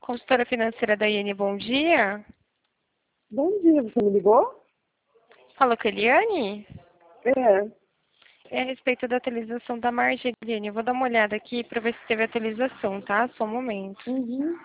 Consultora financeira da IN, bom dia. Bom dia, você me ligou? Fala com a Eliane? É. É a respeito da atualização da margem, Eliane. Eu vou dar uma olhada aqui para ver se teve atualização, tá? Só um momento. Uhum.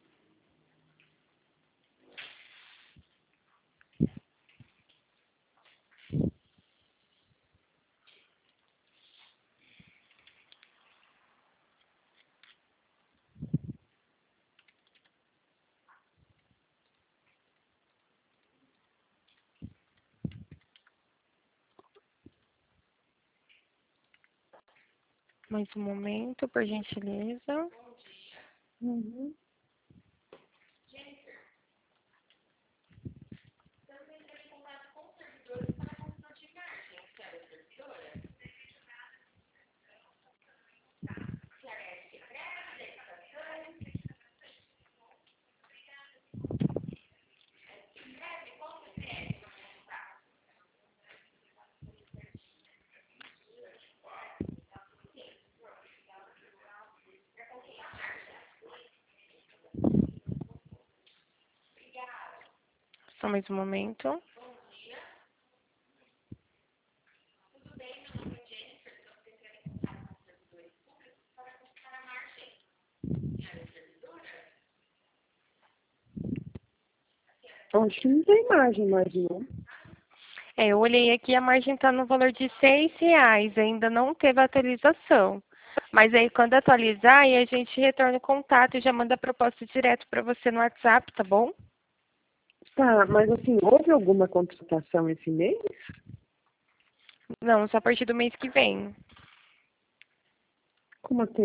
Mais um momento, por gentileza. Uhum. Só mais um momento. Acho que não tem imagem mais, não. Eu olhei aqui, a margem está no valor de R$ 6, ainda não teve atualização. Mas aí, quando atualizar, aí a gente retorna o contato e já manda a proposta direto para você no WhatsApp, tá bom? Tá, mas assim, houve alguma contratação esse mês? Não, só a partir do mês que vem. Como assim?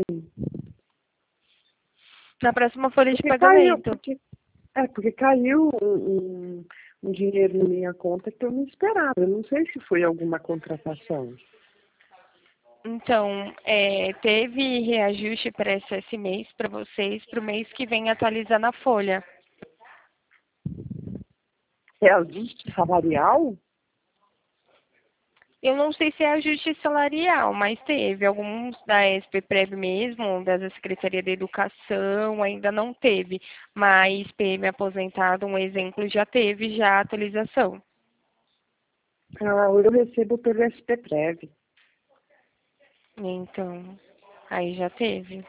Na próxima folha de Porque caiu, pagamento. porque caiu um dinheiro na minha conta que eu não esperava. Eu não sei se foi alguma contratação. Então, teve reajuste para esse mês para vocês, para o mês que vem atualizar na folha. É ajuste salarial? Eu não sei se é ajuste salarial, mas teve. Alguns da SPPREV mesmo, da Secretaria da Educação, ainda não teve. Mas PM aposentado, um exemplo, já teve já a atualização. Ah, eu recebo pelo SPPREV. Então, aí já teve.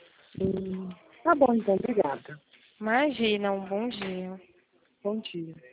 Tá bom, então, obrigada. Imagina, um bom dia. Bom dia.